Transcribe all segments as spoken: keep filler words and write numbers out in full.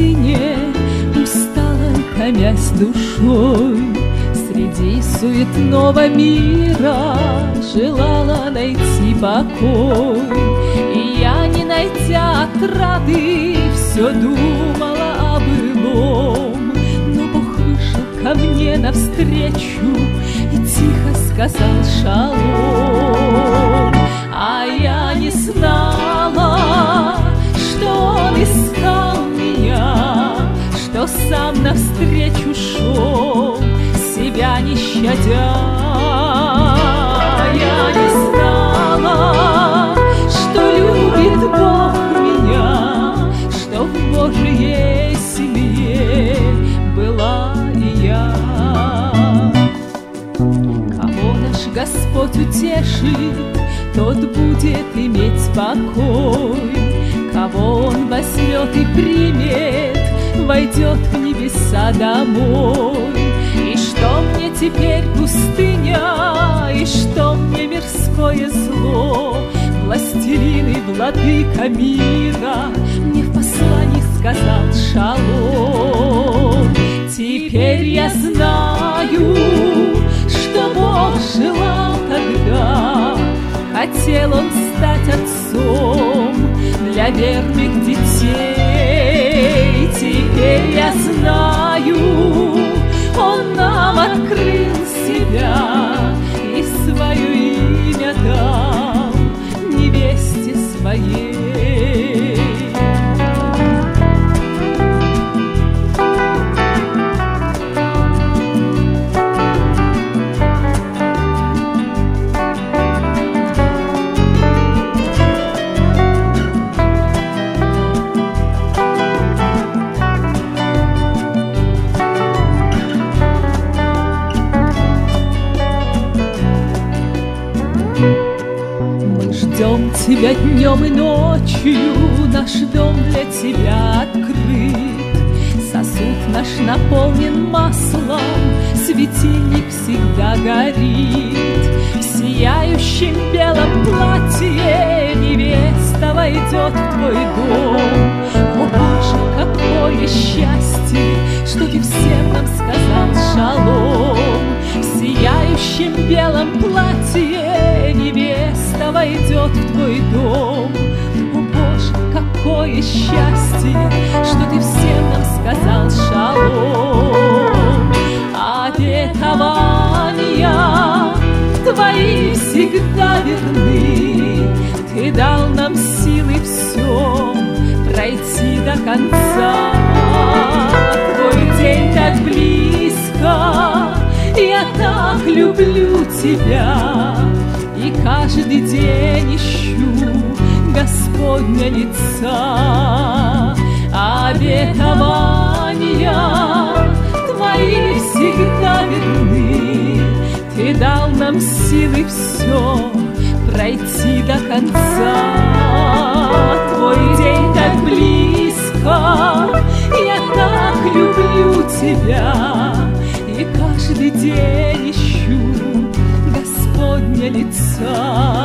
пустыне, усталой томясь душой, среди суетного мира желала найти покой. И я, не найдя отрады, все думала о былом, но Бог вышел ко мне навстречу и тихо сказал шалом. А я не знала, что Он искал меня, что сам навстречу шел, себя не щадя. Я не знала, что любит Бог меня, что в Божьей семье была и я. Кого наш Господь утешит, тот будет иметь покой. Кого Он возьмет и примет, войдет в небеса домой. И что мне теперь пустыня, и что мне мирское зло? Властелин и владыка мира мне в послании сказал шалом. Теперь я знаю, что Бог желал тогда, хотел Он стать отцом для верных детей. Теперь я знаю, Он нам открыл себя и свое имя дал невесте своей. Ждем Тебя днем и ночью, наш дом для Тебя открыт. Сосуд наш наполнен маслом, светильник всегда горит. В сияющем белом платье невеста войдет в Твой дом. О, Боже, какое счастье, что Ты всем нам сказал шалом. В сияющем белом платье невеста войдет в Твой дом. О, Боже, какое счастье, что Ты всем нам сказал шалом. Обетования Твои всегда верны, Ты дал нам силы все пройти до конца. Твой день так близко, я так люблю Тебя, и каждый день ищу Господня лица. Обетования Твои всегда верны, Ты дал нам силы все пройти до конца. Твой день так близко, я так люблю Тебя, и каждый день ищу Господня лица.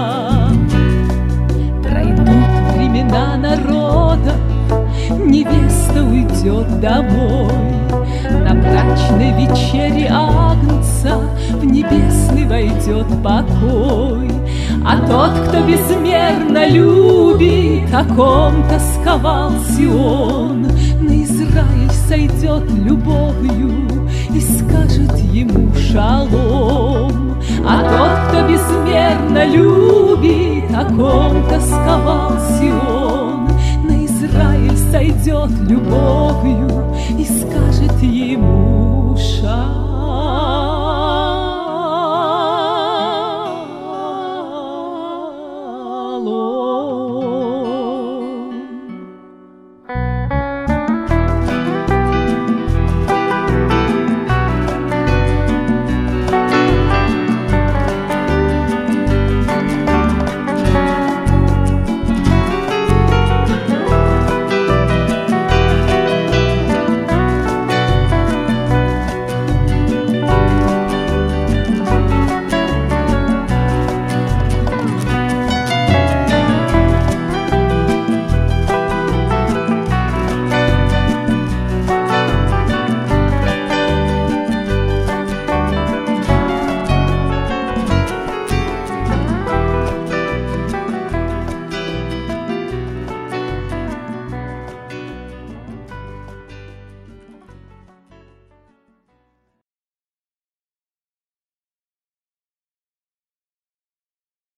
Пройдут времена народов, невеста уйдет домой. На брачной вечере Агнца в небесный войдет покой. А тот, кто безмерно любит, о ком тосковал Сион, на Израиль сойдет любовью и скажет ему шалом. А тот, кто безмерно любит, о ком тосковал Сион, на Израиль сойдет любовью и скажет ему шалом.